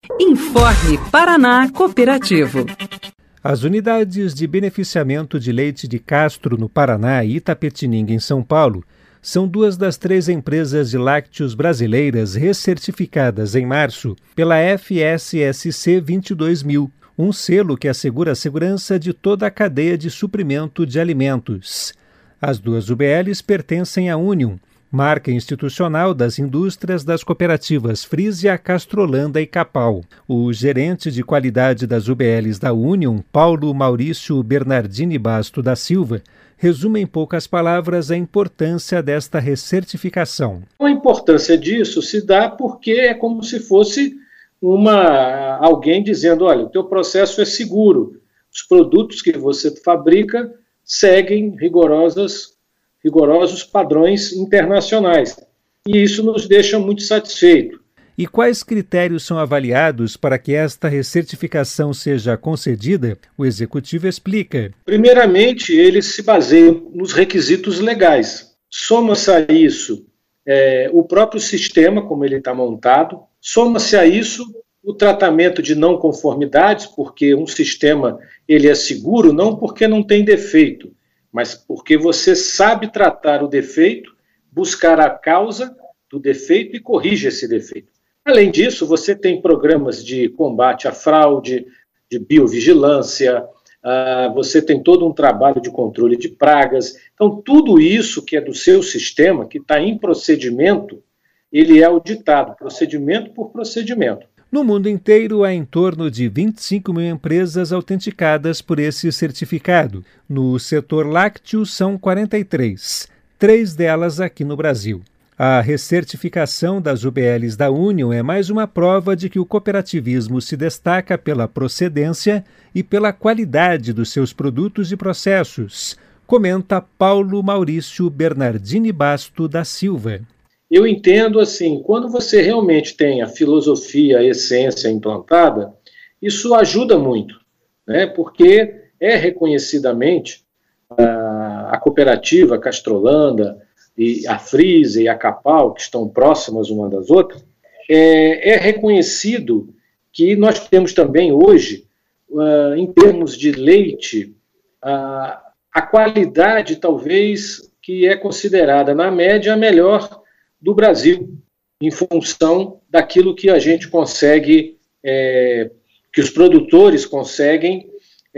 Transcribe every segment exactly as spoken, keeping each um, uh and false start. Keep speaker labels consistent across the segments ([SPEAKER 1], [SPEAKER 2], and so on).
[SPEAKER 1] Informe Paraná Cooperativo.
[SPEAKER 2] As unidades de beneficiamento de leite de Castro, no Paraná, e Itapetininga, em São Paulo, são duas das três empresas de lácteos brasileiras recertificadas em março pela F S S C vinte e dois mil, um selo que assegura a segurança de toda a cadeia de suprimento de alimentos. As duas U B Ls pertencem à Union, marca institucional das indústrias das cooperativas Frisia, Castrolanda e Capal. O gerente de qualidade das U B Ls da Union, Paulo Maurício Bernardini Basto da Silva, resume em poucas palavras a importância desta recertificação.
[SPEAKER 3] A importância disso se dá porque é como se fosse uma, alguém dizendo, olha, o teu processo é seguro, os produtos que você fabrica seguem rigorosas rigorosos padrões internacionais. E isso nos deixa muito satisfeitos.
[SPEAKER 2] E quais critérios são avaliados para que esta recertificação seja concedida? O Executivo explica.
[SPEAKER 3] Primeiramente, eles se baseiam nos requisitos legais. Soma-se a isso é, o próprio sistema, como ele está montado. Soma-se a isso o tratamento de não conformidades, porque um sistema ele é seguro não porque não tem defeito, mas porque você sabe tratar o defeito, buscar a causa do defeito e corrige esse defeito. Além disso, você tem programas de combate à fraude, de biovigilância, uh, você tem todo um trabalho de controle de pragas. Então, tudo isso que é do seu sistema, que está em procedimento, ele é auditado, procedimento por procedimento.
[SPEAKER 2] No mundo inteiro, há em torno de vinte e cinco mil empresas autenticadas por esse certificado. No setor lácteo, são quarenta e três, três delas aqui no Brasil. A recertificação das U B Ls da Union é mais uma prova de que o cooperativismo se destaca pela procedência e pela qualidade dos seus produtos e processos, comenta Paulo Maurício Bernardini Basto da Silva.
[SPEAKER 3] Eu entendo assim, quando você realmente tem a filosofia, a essência implantada, isso ajuda muito, né? Porque é reconhecidamente a, a cooperativa Castrolanda e a Frisia e a Capal, que estão próximas uma das outras, é, é reconhecido que nós temos também hoje, uh, em termos de leite, uh, a qualidade talvez que é considerada na média a melhor do Brasil, em função daquilo que a gente consegue, é, que os produtores conseguem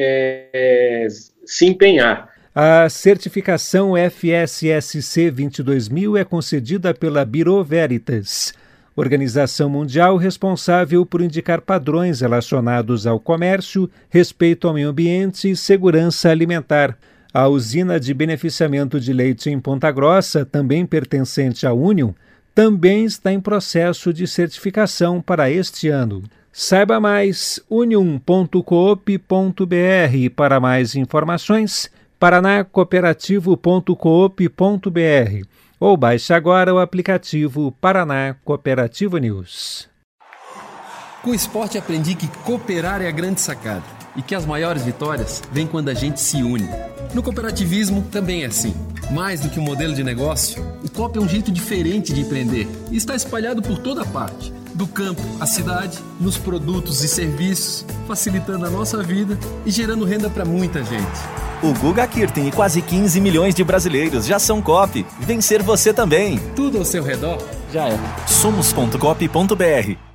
[SPEAKER 3] é, se empenhar.
[SPEAKER 2] A certificação F S S C vinte e dois mil é concedida pela Bureau Veritas, organização mundial responsável por indicar padrões relacionados ao comércio, respeito ao meio ambiente e segurança alimentar. A usina de beneficiamento de leite em Ponta Grossa, também pertencente à Union, também está em processo de certificação para este ano. Saiba mais, union ponto coop ponto br. Para mais informações, paraná cooperativo ponto coop ponto br ou baixe agora o aplicativo Paraná Cooperativo News.
[SPEAKER 4] Com o esporte aprendi que cooperar é a grande sacada e que as maiores vitórias vêm quando a gente se une. No cooperativismo também é assim. Mais do que um modelo de negócio, o coop é um jeito diferente de empreender e está espalhado por toda parte, do campo à cidade, nos produtos e serviços, facilitando a nossa vida e gerando renda para muita gente.
[SPEAKER 5] O Guga Kirten e quase quinze milhões de brasileiros já são coop. Vencer você também.
[SPEAKER 4] Tudo ao seu redor já é.
[SPEAKER 5] somos ponto coop ponto br